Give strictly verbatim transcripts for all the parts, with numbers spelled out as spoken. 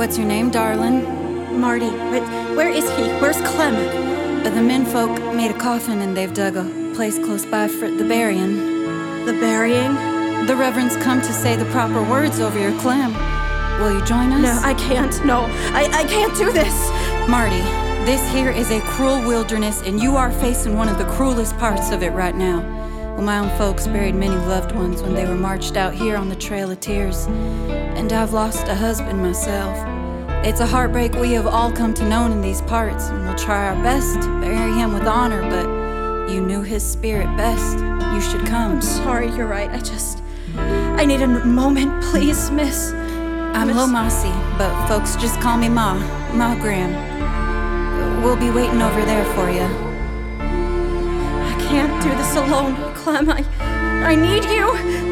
What's your name, darling? Marty. Wait, where is he? Where's Clem? Uh, the menfolk made a coffin and they've dug a place close by for the burying. The burying? The reverends come to say the proper words over your Clem. Will you join us? No, I can't. No, I, I can't do this. Marty, this here is a cruel wilderness, and you are facing one of the cruelest parts of it right now. Well, my own folks buried many loved ones when they were marched out here on the Trail of Tears, and I've lost a husband myself. It's a heartbreak we have all come to know in these parts, and we'll try our best to bury him with honor, but you knew his spirit best. You should come. I'm sorry, you're right. I just... I need a moment, please, miss. I'm miss. Lomasi, but folks just call me Ma, Ma Graham. We'll be waiting over there for you. I can't do this alone, Clem. I, I need you.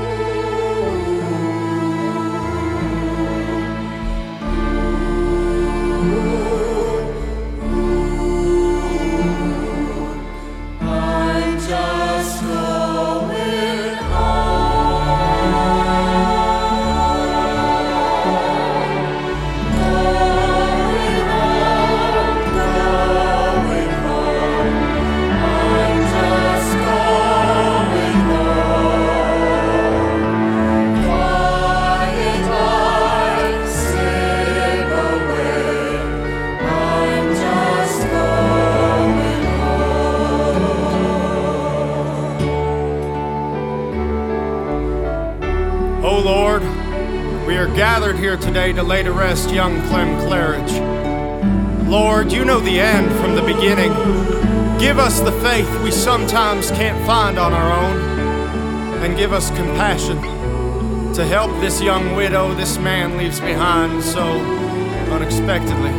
O Lord, we are gathered here today to lay to rest young Clem Claridge. Lord, you know the end from the beginning. Give us the faith we sometimes can't find on our own, and give us compassion to help this young widow this man leaves behind so unexpectedly.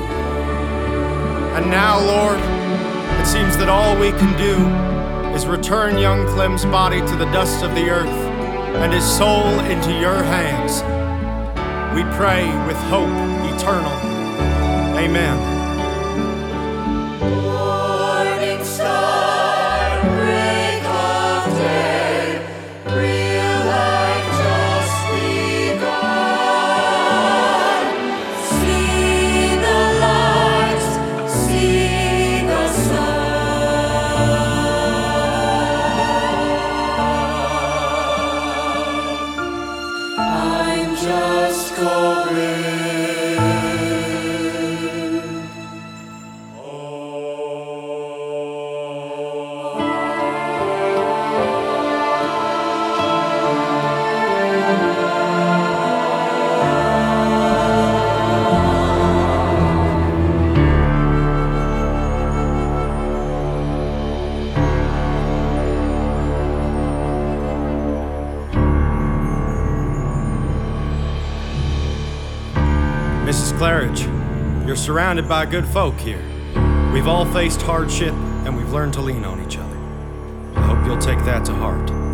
And now, Lord, it seems that all we can do is return young Clem's body to the dust of the earth and his soul into your hands. We pray with hope eternal. Amen. Morning star, break of day, real life just begun. See the lights, see the sun. I'm just going. Missus Claridge, you're surrounded by good folk here. We've all faced hardship, and we've learned to lean on each other. I hope you'll take that to heart.